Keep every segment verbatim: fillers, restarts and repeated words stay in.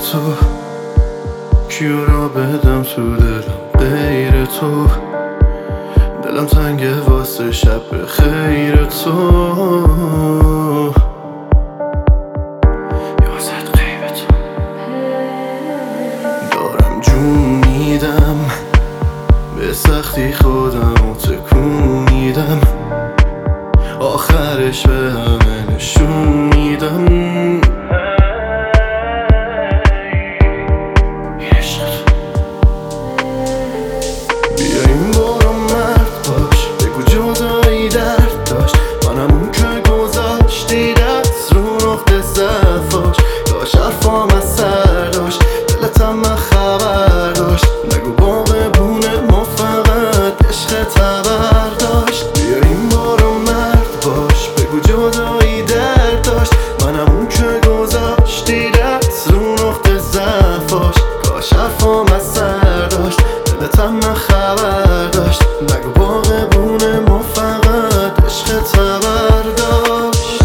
تو، کیو را بدم تو دلم غیر تو. دلم تنگه واسه شب خیر تو، یازد غیب تو. دارم جون میدم، به سختی خودم رو تکون میدم، آخرش به همه نشون میدم. بیا این بارو مرد باش، بگو جدایی درد داشت، منم اون که گذاشتی دست رو نقطه ضعفاش. داشت حرفام از سر داشت، دلتم من خبر داشت، نگو باقه بونه ما فقط عشق تبر داشت. بیا این بارو مرد باش، بگو جدایی درد داشت، منم اون که گذاشتی دست رو نقطه ضعفاش. کاش حرفام از سر داشت، دلتم من خبر داشت، نگو باقه بونه ما فقط عشق تبر داشت.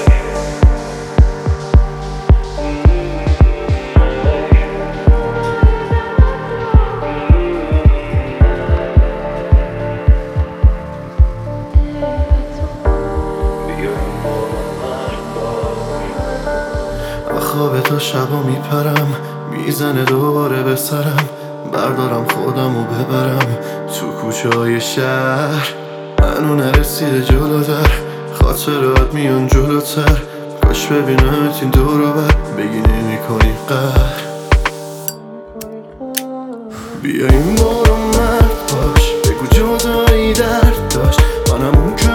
خواب تا شبا میپرم، میزنه دوباره به سرم، بردارم خودم و ببرم تو کوچه های شهر. منو نرسیده جلوتر، خاطرات میان جلوتر، کاش ببینمت این دور و بر، بگی نمی کنی قهر. بیا این بارو مرد باش، بگو جدایی درد داشت، منم اون که